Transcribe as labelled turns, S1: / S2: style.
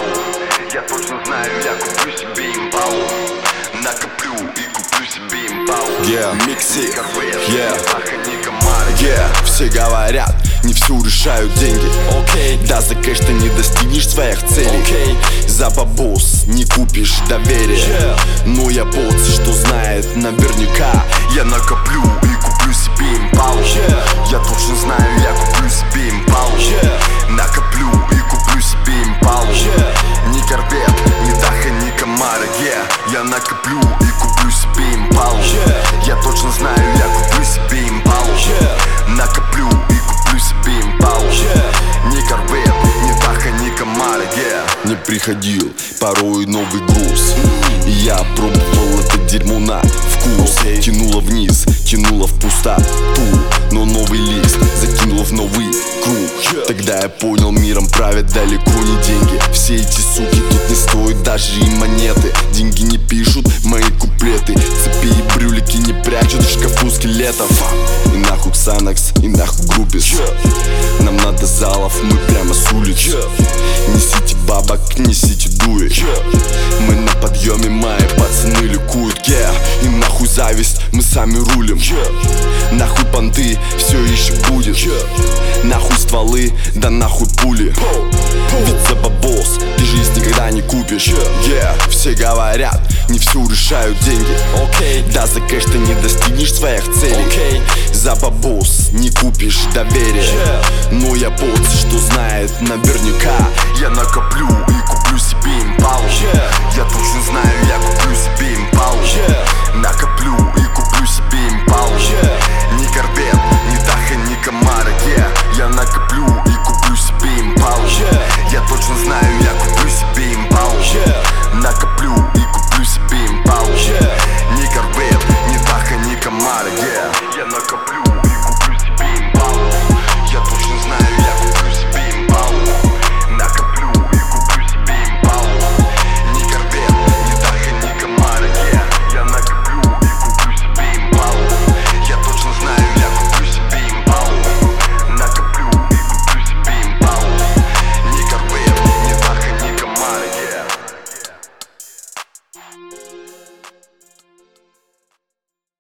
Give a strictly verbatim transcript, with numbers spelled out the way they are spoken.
S1: импалу. Я точно знаю, я куплю себе импалу. Накоплю и куплю себе импалу.
S2: Yeah, микси, yeah, yeah. Все говорят, не всю решают деньги. Окей, okay. Да, за кэш ты не достигнешь своих целей. Окей, okay. За бабос не купишь доверие. Yeah. Но я бот, что знает наверняка.
S1: Я накоплю и куплю себе импалу.
S2: Yeah.
S1: Я точно знаю, я куплю себе импалу.
S2: Yeah.
S1: Накоплю и куплю себе импалу.
S2: Yeah.
S1: Ни корвет, ни Даха, ни Камара. Yeah. Я накоплю и куплю себе импалу.
S2: Yeah.
S1: Я точно знаю, я куплю себе импалу.
S2: Yeah.
S1: Накоплю и куплю себе импалу.
S2: Yeah.
S1: Ни корвет, ни Даха, ни Камара. Yeah.
S2: Не приходил порой новый груз. Я пробовал это дерьмо на вкус. Тянуло вниз, тянуло в пустоту. Но новый лист закинуло в новый круг. Тогда я понял, миром правят далеко не деньги. Все эти суки тут не стоят даже и монеты. Деньги не пишут мои куплеты. Цепи и брюлики не прячут в шкафу скелетов. И нахуй Ксанакс, и нахуй Группис. Нам надо залов, мы прямо с улиц. Несите бабок, несите дури. Мы на подъеме, мои пацаны ликуют. Yeah. И нахуй зависть, мы сами рулим. Yeah. Нахуй понты, все еще будет. Yeah. Нахуй стволы, да нахуй пули. Ведь за бабос ты жизнь никогда не купишь. Yeah. Все говорят, не всю решают деньги. Okay. Да, за кэш ты не достигнешь своих целей. Okay. За бабос не купишь доверие. Yeah. Но я бот, что знает наверняка.
S1: Я накоплю и